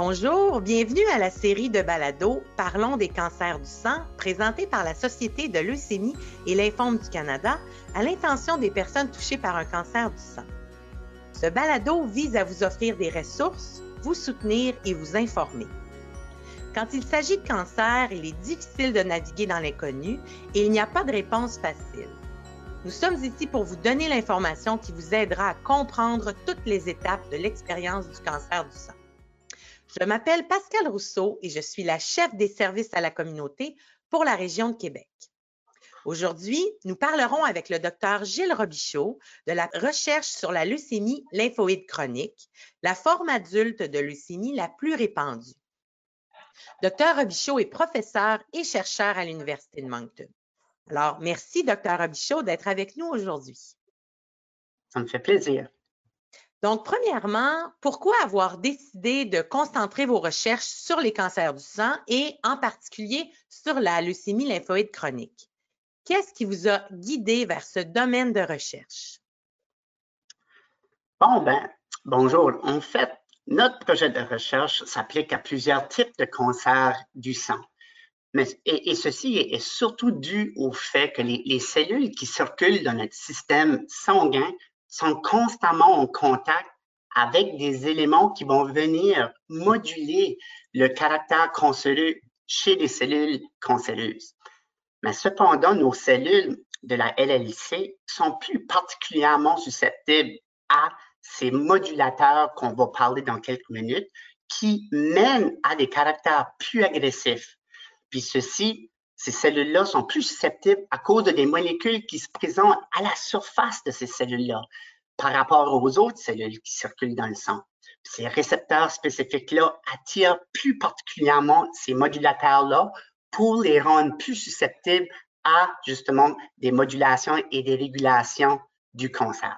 Bonjour, bienvenue à la série de balados « Parlons des cancers du sang » présentée par la Société de leucémie et lymphome du Canada à l'intention des personnes touchées par un cancer du sang. Ce balado vise à vous offrir des ressources, vous soutenir et vous informer. Quand il s'agit de cancer, il est difficile de naviguer dans l'inconnu et il n'y a pas de réponse facile. Nous sommes ici pour vous donner l'information qui vous aidera à comprendre toutes les étapes de l'expérience du cancer du sang. Je m'appelle Pascale Rousseau et je suis la chef des services à la communauté pour la région de Québec. Aujourd'hui, nous parlerons avec le Dr Gilles Robichaud de la recherche sur la leucémie lymphoïde chronique, la forme adulte de leucémie la plus répandue. Dr Robichaud est professeur et chercheur à l'Université de Moncton. Alors, merci Dr Robichaud d'être avec nous aujourd'hui. Ça me fait plaisir. Donc, premièrement, pourquoi avoir décidé de concentrer vos recherches sur les cancers du sang et en particulier sur la leucémie lymphoïde chronique? Qu'est-ce qui vous a guidé vers ce domaine de recherche? Bonjour. En fait, notre projet de recherche s'applique à plusieurs types de cancers du sang. Et ceci est surtout dû au fait que les cellules qui circulent dans notre système sanguin sont constamment en contact avec des éléments qui vont venir moduler le caractère cancéreux chez les cellules cancéreuses. Mais cependant, nos cellules de la LLIC sont plus particulièrement susceptibles à ces modulateurs qu'on va parler dans quelques minutes, qui mènent à des caractères plus agressifs. Puis ces cellules-là sont plus susceptibles à cause des molécules qui se présentent à la surface de ces cellules-là par rapport aux autres cellules qui circulent dans le sang. Ces récepteurs spécifiques-là attirent plus particulièrement ces modulateurs-là pour les rendre plus susceptibles à justement des modulations et des régulations du cancer.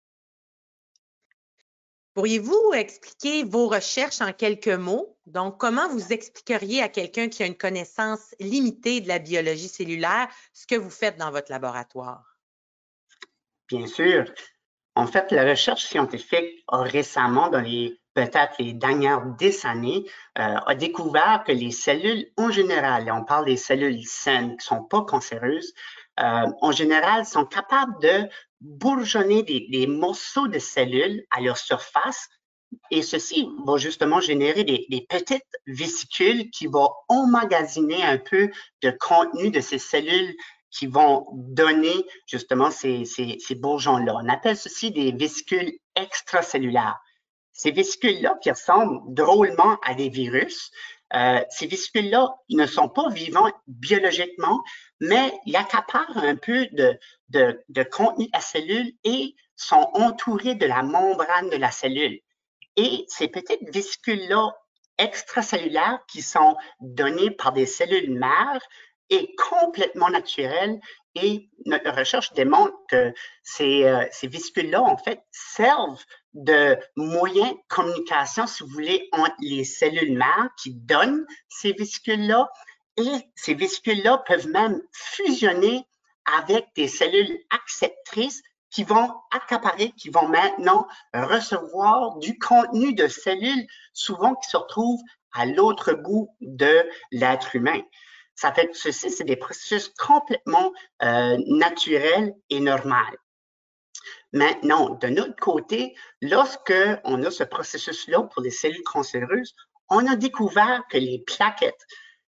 Pourriez-vous expliquer vos recherches en quelques mots? Donc, comment vous expliqueriez à quelqu'un qui a une connaissance limitée de la biologie cellulaire ce que vous faites dans votre laboratoire? Bien sûr. En fait, la recherche scientifique a récemment, peut-être les dernières décennies, a découvert que les cellules en général, et on parle des cellules saines qui ne sont pas cancéreuses, en général sont capables de bourgeonner des morceaux de cellules à leur surface et ceci va justement générer des petites vésicules qui vont emmagasiner un peu de contenu de ces cellules qui vont donner justement ces bourgeons-là. On appelle ceci des vésicules extracellulaires. Ces vésicules-là qui ressemblent drôlement à des virus, ces vésicules-là ne sont pas vivants biologiquement, mais ils accaparent un peu de contenu à cellule et sont entourés de la membrane de la cellule. Et ces petites vésicules-là extracellulaires qui sont données par des cellules mères est complètement naturelle et notre recherche démontre que ces vésicules-là, en fait, servent de moyen de communication, si vous voulez, entre les cellules mères qui donnent ces vésicules-là et ces vésicules-là peuvent même fusionner avec des cellules acceptrices qui vont accaparer, qui vont maintenant recevoir du contenu de cellules, souvent qui se retrouvent à l'autre bout de l'être humain. Ça fait que ceci, c'est des processus complètement naturels et normaux. Maintenant, de notre côté, lorsque on a ce processus-là pour les cellules cancéreuses, on a découvert que les plaquettes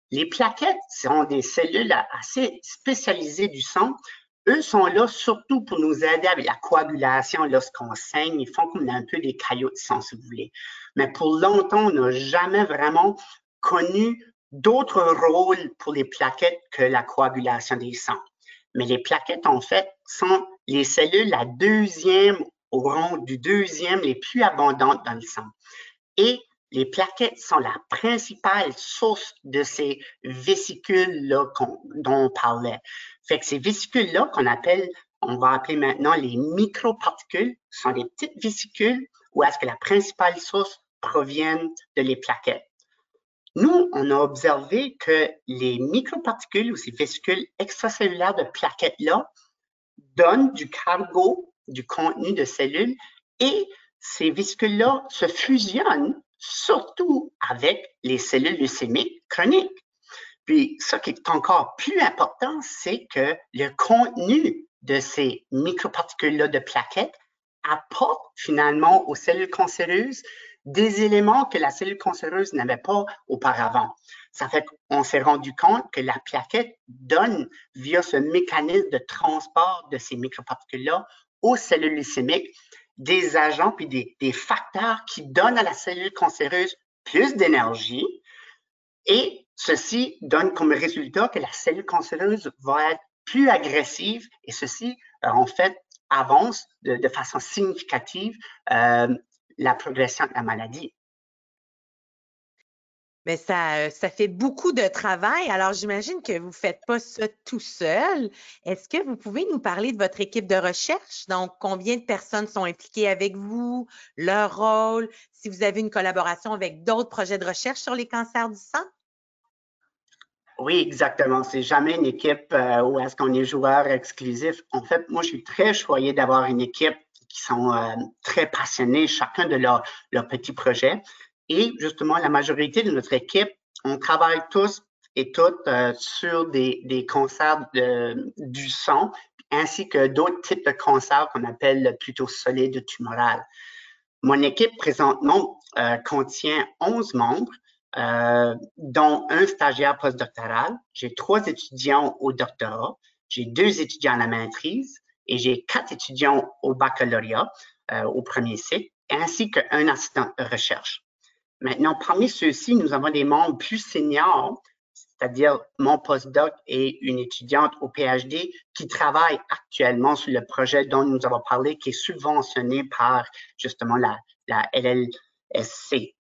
sont des cellules assez spécialisées du sang. Eux sont là surtout pour nous aider avec la coagulation lorsqu'on saigne. Ils font comme un peu des caillots de sang, si vous voulez. Mais pour longtemps, on n'a jamais vraiment connu d'autres rôles pour les plaquettes que la coagulation des sangs. Mais les plaquettes, en fait, sont les cellules au rang du deuxième les plus abondantes dans le sang. Et les plaquettes sont la principale source de ces vésicules-là dont on parlait. Fait que ces vésicules-là on va appeler maintenant les microparticules, sont des petites vésicules où est-ce que la principale source provient de les plaquettes. Nous, on a observé que les microparticules ou ces vésicules extracellulaires de plaquettes-là donnent du cargo, du contenu de cellules et ces vésicules-là se fusionnent surtout avec les cellules leucémiques chroniques. Puis, ce qui est encore plus important, c'est que le contenu de ces microparticules-là de plaquettes apporte finalement aux cellules cancéreuses des éléments que la cellule cancéreuse n'avait pas auparavant. Ça fait qu'on s'est rendu compte que la plaquette donne, via ce mécanisme de transport de ces microparticules-là aux cellules leucémiques, des agents puis des facteurs qui donnent à la cellule cancéreuse plus d'énergie, et ceci donne comme résultat que la cellule cancéreuse va être plus agressive, et ceci, en fait, avance de façon significative la progression de la maladie. Mais ça fait beaucoup de travail. Alors, j'imagine que vous ne faites pas ça tout seul. Est-ce que vous pouvez nous parler de votre équipe de recherche? Donc, combien de personnes sont impliquées avec vous, leur rôle, si vous avez une collaboration avec d'autres projets de recherche sur les cancers du sang? Oui, exactement. C'est jamais une équipe où est-ce qu'on est joueur exclusif. En fait, moi, je suis très choyé d'avoir une équipe qui sont très passionnés, chacun de leur petits projets. Et justement, la majorité de notre équipe, on travaille tous et toutes sur des cancers du sang, ainsi que d'autres types de cancers qu'on appelle plutôt solides tumorales. Mon équipe présentement contient 11 membres, dont un stagiaire postdoctoral. J'ai 3 étudiants au doctorat, j'ai 2 étudiants à la maîtrise et j'ai 4 étudiants au baccalauréat au premier cycle, ainsi qu'un assistant de recherche. Maintenant, parmi ceux-ci, nous avons des membres plus seniors, c'est-à-dire mon postdoc et une étudiante au PhD qui travaille actuellement sur le projet dont nous avons parlé, qui est subventionné par justement la LLSC.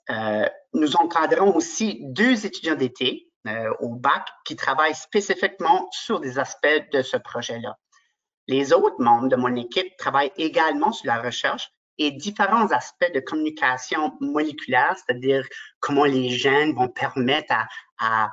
Nous encadrons aussi 2 étudiants d'été au bac qui travaillent spécifiquement sur des aspects de ce projet-là. Les autres membres de mon équipe travaillent également sur la recherche et différents aspects de communication moléculaire, c'est-à-dire comment les gènes vont permettre à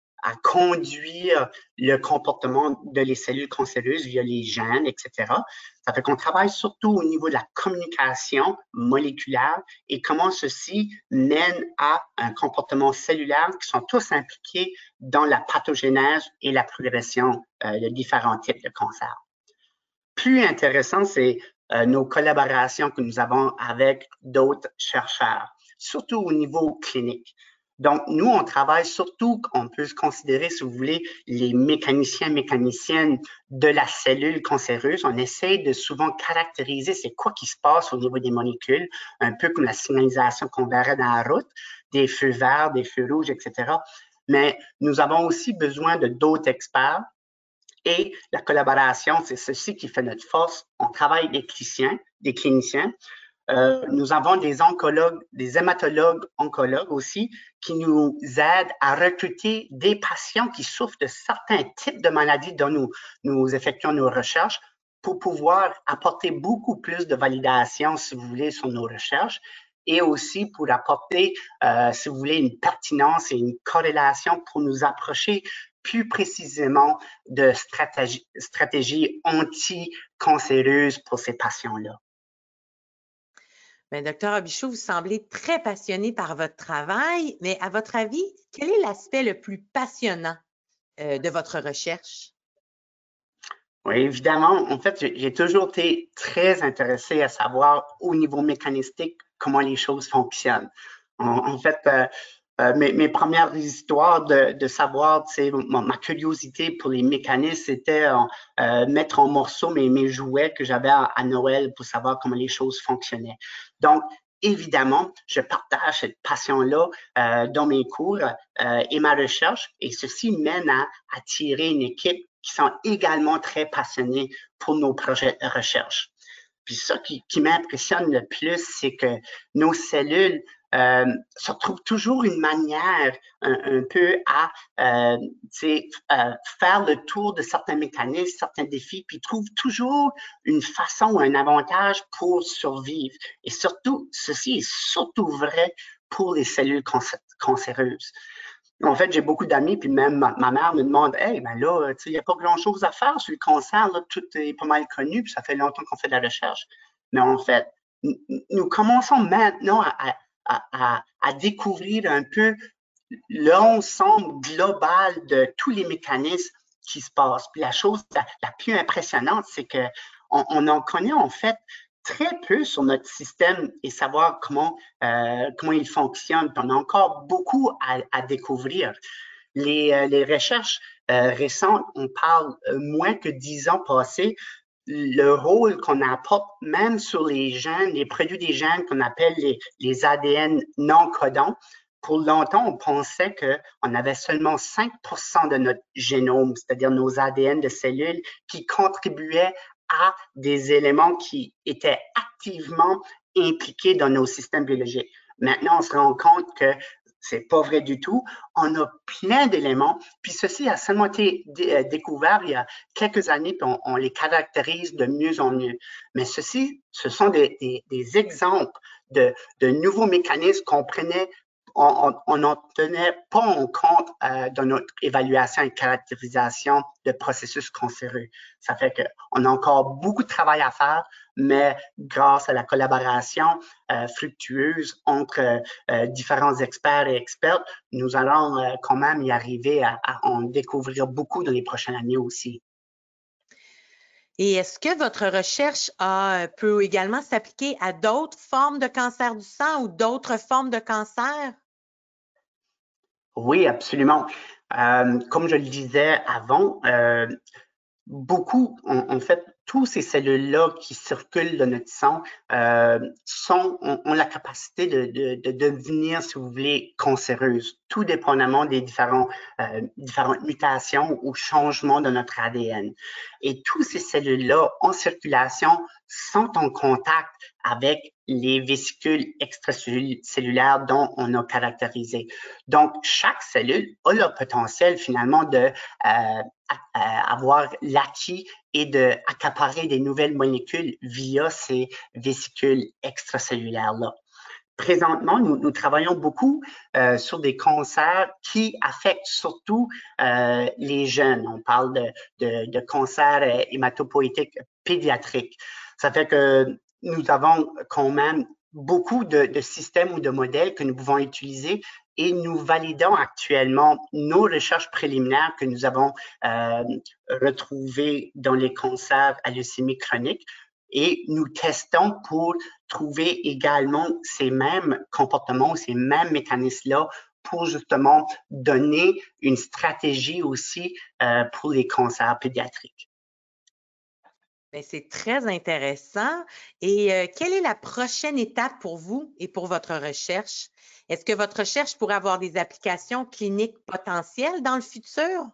conduire le comportement de les cellules cancéreuses via les gènes, etc. Ça fait qu'on travaille surtout au niveau de la communication moléculaire et comment ceci mène à un comportement cellulaire qui sont tous impliqués dans la pathogénèse et la progression de différents types de cancers. Plus intéressant, c'est nos collaborations que nous avons avec d'autres chercheurs, surtout au niveau clinique. Donc, nous, on travaille surtout, on peut se considérer, si vous voulez, les mécaniciennes de la cellule cancéreuse. On essaie de souvent caractériser c'est quoi qui se passe au niveau des molécules, un peu comme la signalisation qu'on verrait dans la route, des feux verts, des feux rouges, etc. Mais nous avons aussi besoin de d'autres experts. Et la collaboration, c'est ceci qui fait notre force. On travaille avec des cliniciens. Nous avons des oncologues, des hématologues oncologues aussi, qui nous aident à recruter des patients qui souffrent de certains types de maladies dont nous effectuons nos recherches pour pouvoir apporter beaucoup plus de validation, si vous voulez, sur nos recherches et aussi pour apporter, si vous voulez, une pertinence et une corrélation pour nous approcher plus précisément de stratégies anti-cancéreuses pour ces patients-là. Bien, docteur Robichaud, vous semblez très passionné par votre travail, mais à votre avis, quel est l'aspect le plus passionnant de votre recherche? Oui, évidemment. En fait, j'ai toujours été très intéressé à savoir au niveau mécanistique comment les choses fonctionnent. En fait, mes premières histoires de savoir, ma curiosité pour les mécanismes, c'était mettre en morceaux mes jouets que j'avais à Noël pour savoir comment les choses fonctionnaient. Donc, évidemment, je partage cette passion-là dans mes cours et ma recherche, et ceci mène à attirer une équipe qui sont également très passionnés pour nos projets de recherche. Puis ça qui m'impressionne le plus, c'est que nos cellules se trouvent toujours une manière un peu à faire le tour de certains mécanismes, certains défis, puis trouvent toujours une façon ou un avantage pour survivre. Et surtout, ceci est surtout vrai pour les cellules cancéreuses. En fait, j'ai beaucoup d'amis, puis même ma mère me demande, hey, ben là, il n'y a pas grand-chose à faire sur le cancer, là, tout est pas mal connu, puis ça fait longtemps qu'on fait de la recherche. Mais en fait, nous commençons maintenant à découvrir un peu l'ensemble global de tous les mécanismes qui se passent. Puis la chose la plus impressionnante, c'est que on en connaît en fait très peu sur notre système et savoir comment il fonctionne. Puis on a encore beaucoup à découvrir. Les recherches récentes, on parle moins que 10 ans passés, le rôle qu'on apporte même sur les gènes, les produits des gènes qu'on appelle les ADN non codants. Pour longtemps, on pensait qu'on avait seulement 5% de notre génome, c'est-à-dire nos ADN de cellules, qui contribuaient à des éléments qui étaient activement impliqués dans nos systèmes biologiques. Maintenant, on se rend compte que c'est pas vrai du tout. On a plein d'éléments, puis ceci a seulement été découvert il y a quelques années, puis on les caractérise de mieux en mieux. Mais ceci, ce sont des exemples de nouveaux mécanismes qu'on prenait, on n'en tenait pas en compte dans notre évaluation et caractérisation de processus cancéreux. Ça fait qu'on a encore beaucoup de travail à faire, mais grâce à la collaboration fructueuse entre différents experts et expertes, nous allons quand même y arriver à en découvrir beaucoup dans les prochaines années aussi. Et est-ce que votre recherche peut également s'appliquer à d'autres formes de cancer du sang ou d'autres formes de cancer? Oui, absolument. Comme je le disais avant, beaucoup, en fait, tous ces cellules-là qui circulent dans notre sang ont la capacité de devenir, si vous voulez, cancéreuses, tout dépendamment des différentes mutations ou changements de notre ADN. Et tous ces cellules-là en circulation sont en contact avec les vésicules extracellulaires dont on a caractérisé. Donc, chaque cellule a le potentiel finalement de avoir l'acquis et d'accaparer des nouvelles molécules via ces vésicules extracellulaires-là. Présentement, nous travaillons beaucoup sur des cancers qui affectent surtout les jeunes. On parle de cancers hématopoïétiques pédiatriques. Ça fait que nous avons quand même beaucoup de systèmes ou de modèles que nous pouvons utiliser et nous validons actuellement nos recherches préliminaires que nous avons retrouvées dans les cancers à leucémie chronique et nous testons pour trouver également ces mêmes comportements, ces mêmes mécanismes-là pour justement donner une stratégie aussi pour les cancers pédiatriques. C'est très intéressant. Et quelle est la prochaine étape pour vous et pour votre recherche? Est-ce que votre recherche pourrait avoir des applications cliniques potentielles dans le futur?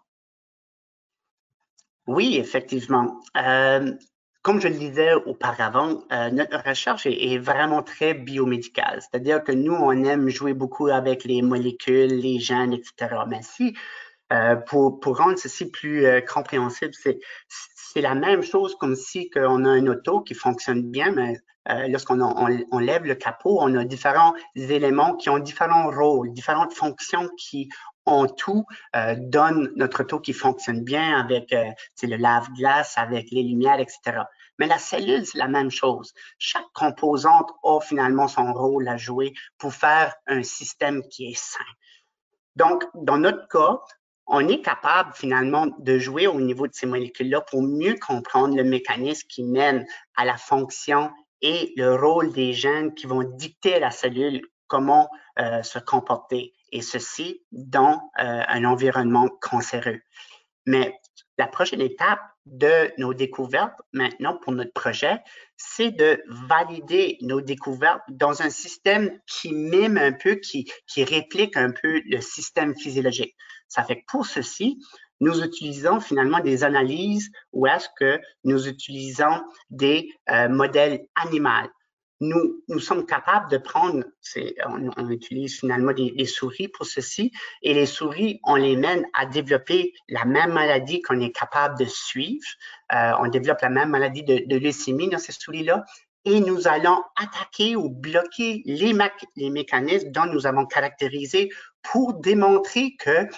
Oui, effectivement. Comme je le disais auparavant, notre recherche est vraiment très biomédicale. C'est-à-dire que nous, on aime jouer beaucoup avec les molécules, les gènes, etc. Mais si, pour rendre ceci plus compréhensible, c'est la même chose comme si on a un auto qui fonctionne bien, mais lorsqu'on lève le capot, on a différents éléments qui ont différents rôles, différentes fonctions qui en tout donne notre auto qui fonctionne bien avec le lave-glace, avec les lumières, etc. Mais la cellule, c'est la même chose. Chaque composante a finalement son rôle à jouer pour faire un système qui est sain. Donc, dans notre cas, on est capable finalement de jouer au niveau de ces molécules-là pour mieux comprendre le mécanisme qui mène à la fonction et le rôle des gènes qui vont dicter à la cellule comment se comporter, et ceci dans un environnement cancéreux. Mais la prochaine étape de nos découvertes maintenant pour notre projet, c'est de valider nos découvertes dans un système qui mime un peu, qui réplique un peu le système physiologique. Ça fait que pour ceci, nous utilisons finalement des analyses où est-ce que nous utilisons des modèles animaux. Nous sommes capables de prendre, on utilise finalement des souris pour ceci, et les souris, on les mène à développer la même maladie qu'on est capable de suivre. On développe la même maladie de leucémie dans ces souris-là, et nous allons attaquer ou bloquer les mécanismes dont nous avons caractérisé pour démontrer que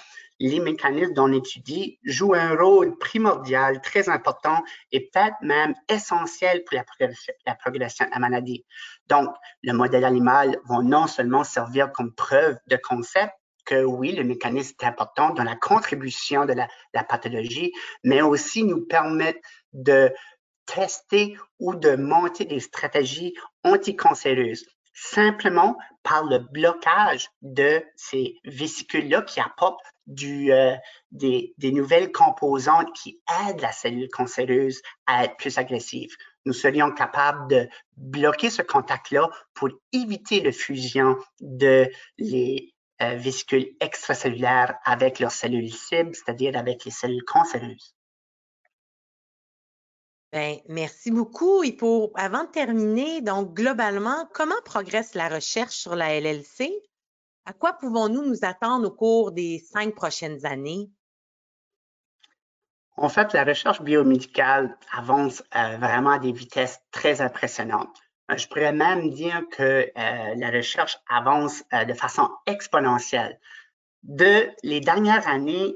les mécanismes dont on étudie jouent un rôle primordial, très important et peut-être même essentiel pour la progression de la maladie. Donc, le modèle animal va non seulement servir comme preuve de concept que oui, le mécanisme est important dans la contribution de la pathologie, mais aussi nous permettre de tester ou de monter des stratégies anticancéreuses, simplement par le blocage de ces vésicules-là qui apportent des nouvelles composantes qui aident la cellule cancéreuse à être plus agressive. Nous serions capables de bloquer ce contact-là pour éviter la fusion de les vésicules extracellulaires avec leurs cellules cibles, c'est-à-dire avec les cellules cancéreuses. Bien, merci beaucoup. Et avant de terminer, donc globalement, comment progresse la recherche sur la LLC? À quoi pouvons-nous nous attendre au cours des 5 prochaines années? En fait, la recherche biomédicale avance vraiment à des vitesses très impressionnantes. Je pourrais même dire que la recherche avance de façon exponentielle. Les dernières années,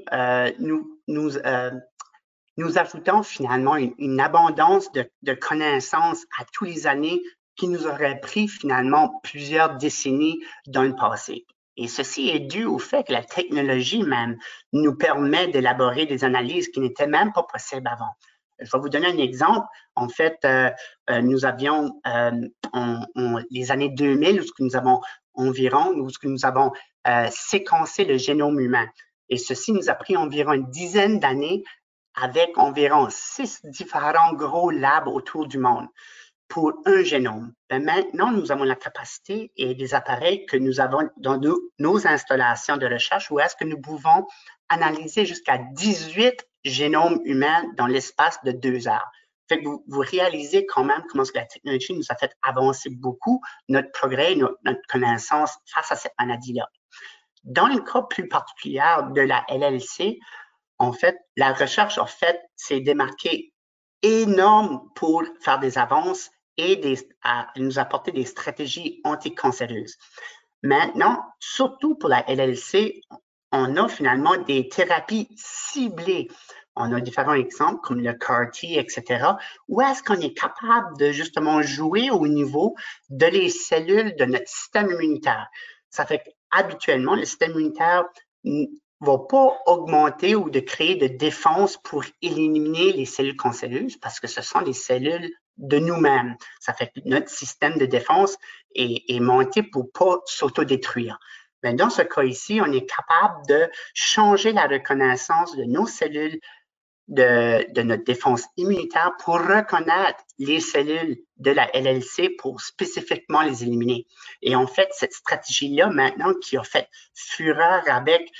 nous ajoutons finalement une abondance de connaissances à tous les années qui nous auraient pris finalement plusieurs décennies dans le passé. Et ceci est dû au fait que la technologie même nous permet d'élaborer des analyses qui n'étaient même pas possibles avant. Je vais vous donner un exemple. En fait, nous avions les années 2000 où nous avons séquencé le génome humain. Et ceci nous a pris environ une dizaine d'années avec environ 6 différents gros labs autour du monde pour un génome. Et maintenant, nous avons la capacité et des appareils que nous avons dans nos installations de recherche où est-ce que nous pouvons analyser jusqu'à 18 génomes humains dans l'espace de 2 heures. Fait que vous réalisez quand même comment la technologie nous a fait avancer beaucoup notre progrès, notre connaissance face à cette maladie-là. Dans le cas plus particulier de la LLC, en fait, la recherche, s'est démarquée énorme pour faire des avances et nous apporter des stratégies anticancéreuses. Maintenant, surtout pour la LLC, on a finalement des thérapies ciblées. On a différents exemples comme le CAR-T, etc., où est-ce qu'on est capable de justement jouer au niveau de les cellules de notre système immunitaire. Ça fait qu'habituellement, le système immunitaire va pas augmenter ou de créer de défense pour éliminer les cellules cancéreuses parce que ce sont des cellules de nous-mêmes. Ça fait que notre système de défense est monté pour pas s'autodétruire. Mais dans ce cas ici, on est capable de changer la reconnaissance de nos cellules de notre défense immunitaire pour reconnaître les cellules de la LLC pour spécifiquement les éliminer. Et en fait, cette stratégie-là, maintenant, qui a fait fureur avec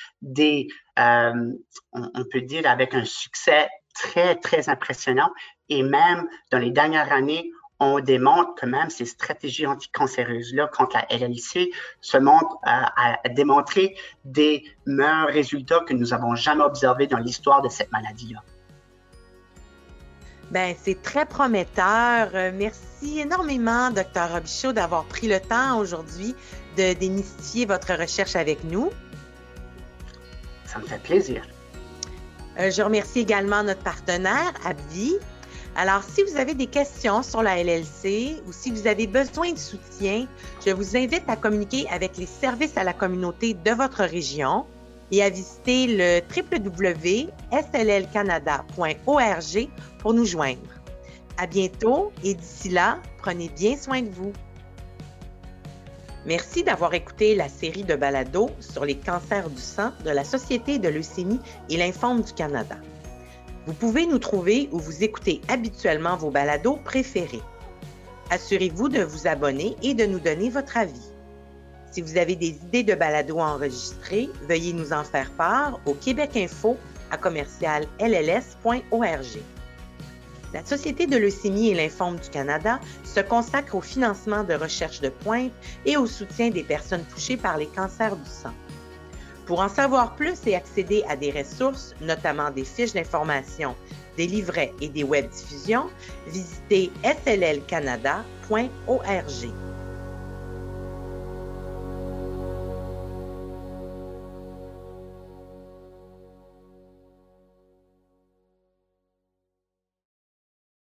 on peut dire avec un succès très, très impressionnant. Et même dans les dernières années, on démontre que même ces stratégies anticancéreuses-là contre la LLC se montrent à démontrer des meilleurs résultats que nous avons jamais observés dans l'histoire de cette maladie-là. Bien, c'est très prometteur. Merci énormément, Dr. Robichaud, d'avoir pris le temps aujourd'hui de démystifier votre recherche avec nous. Ça me fait plaisir. Je remercie également notre partenaire, AbbVie. Alors, si vous avez des questions sur la LLC ou si vous avez besoin de soutien, je vous invite à communiquer avec les services à la communauté de votre région et à visiter le www.sllcanada.org pour nous joindre. À bientôt et d'ici là, prenez bien soin de vous. Merci d'avoir écouté la série de balados sur les cancers du sang de la Société de leucémie et lymphome du Canada. Vous pouvez nous trouver où vous écoutez habituellement vos balados préférés. Assurez-vous de vous abonner et de nous donner votre avis. Si vous avez des idées de balados à enregistrer, veuillez nous en faire part au québecinfo@lls.org. La Société de leucémie et lymphome du Canada se consacre au financement de recherche de pointe et au soutien des personnes touchées par les cancers du sang. Pour en savoir plus et accéder à des ressources, notamment des fiches d'information, des livrets et des webdiffusions, visitez sllcanada.org.